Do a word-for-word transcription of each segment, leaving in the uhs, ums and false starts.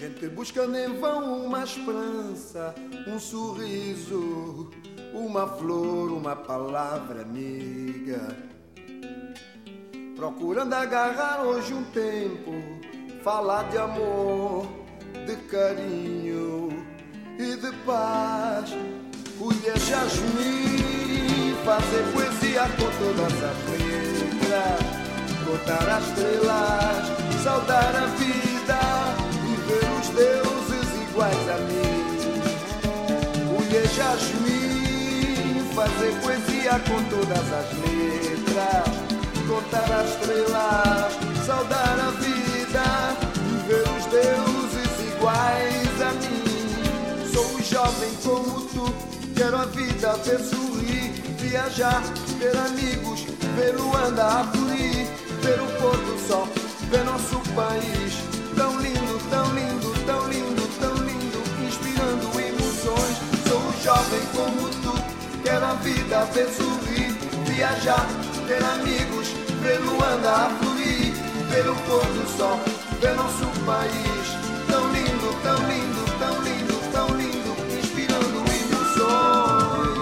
Gente buscando em vão uma esperança, um sorriso, uma flor, uma palavra amiga. Procurando agarrar hoje um tempo, falar de amor, de carinho e de paz. Colher jasmim, fazer poesia com todas as letras, contar as estrelas, saudar a vida e ver os deuses iguais a mim. Colher jasmim, fazer poesia com todas as letras, contar as estrelas, saudar a vida e ver os deuses iguais a mim. Sou um jovem como tu, quero a vida ver sorrir, viajar, ter amigos, ver Luanda a fluir, ver o pôr do sol, ver nosso país tão lindo, tão lindo, tão lindo, tão lindo, inspirando emoções. Sou um jovem como tu, quero a vida ver sorrir, viajar, ter amigos, ver Luanda a fluir, ver o pôr do sol, ver nosso país tão lindo, tão lindo, tão lindo, tão lindo, inspirando emoções.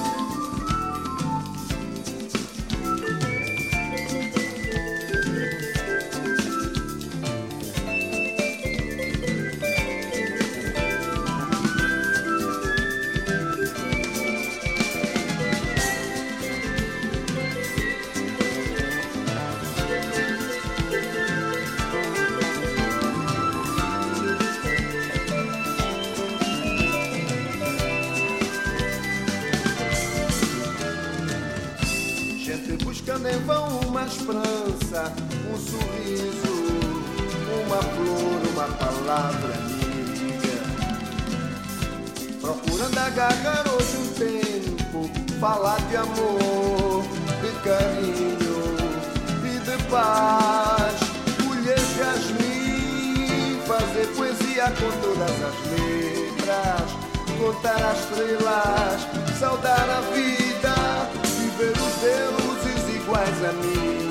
Buscando em vão uma esperança, um sorriso, uma flor, uma palavra amiga. Procurando agarrar hoje um tempo, falar de amor, de carinho e de paz. Colher jasmim, fazer poesia com todas as letras, contar as estrelas, saudar a vida e ver os deuses iguais a mim.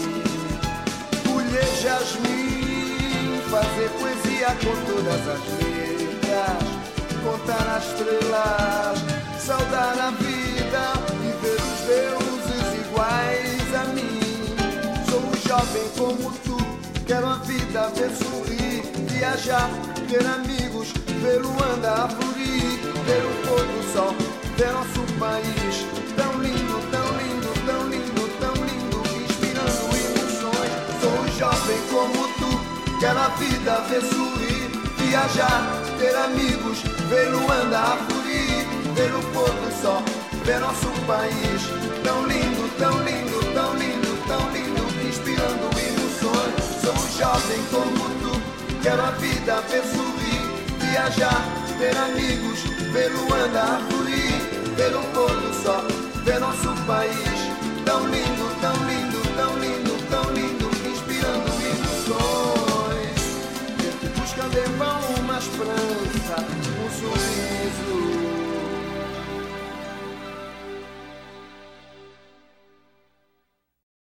Colher jasmim, fazer poesia com todas as letras, contar as estrelas, saudar a vida e ver os deuses iguais a mim. Sou um jovem como tu, quero a vida ver sorrir, viajar, ter amigos, ver Luanda a fluir, ver o pôr do sol, ver nosso país tão lindo, tão lindo, tão lindo, tão lindo, inspirando emoções. Sou um jovem como tu, quero a vida ver sorrir, viajar, ter amigos, ver Luanda a fluir, ver o pôr do sol, ver nosso país tão lindo, tão lindo, tão lindo, tão lindo, inspirando emoções. Sou um jovem como tu, quero a vida ver sorrir, viajar, ter amigos, ver Luanda a fluir, ver o pôr do sol, ver nosso país tão lindo, tão lindo.